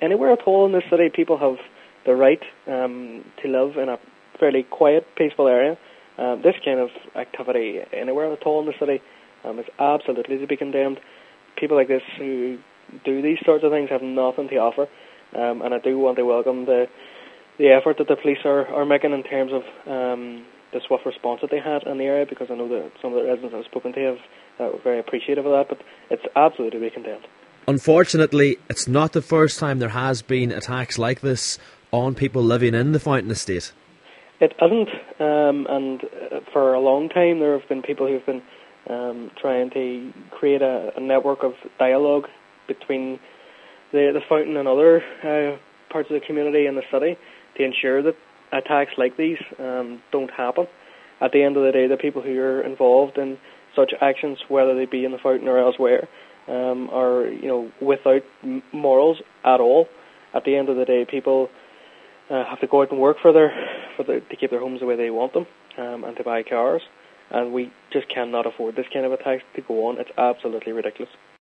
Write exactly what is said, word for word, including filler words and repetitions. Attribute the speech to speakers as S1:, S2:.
S1: anywhere at all in this city. People have the right um, to live in a fairly quiet, peaceful area. Um, this kind of activity anywhere at all in the city um, is absolutely to be condemned. People like this who do these sorts of things have nothing to offer, um, and I do want to welcome the the effort that the police are, are making in terms of um, the swift response that they had in the area, because I know that some of the residents I've spoken to have uh, were very appreciative of that, but it's absolutely to be condemned.
S2: Unfortunately, it's not the first time there has been attacks like this on people living in the Fountain Estate.
S1: It isn't, um, and uh, for a long time there have been people who have been um, trying to create a, a network of dialogue between the, the Fountain and other uh, parts of the community in the city to ensure that attacks like these um, don't happen. At the end of the day, the people who are involved in such actions, whether they be in the Fountain or elsewhere, um, are you know without morals at all. At the end of the day, people uh, have to go out and work for their for their, to keep their homes the way they want them, um, and to buy cars, and we just cannot afford this kind of attacks to go on. It's absolutely ridiculous.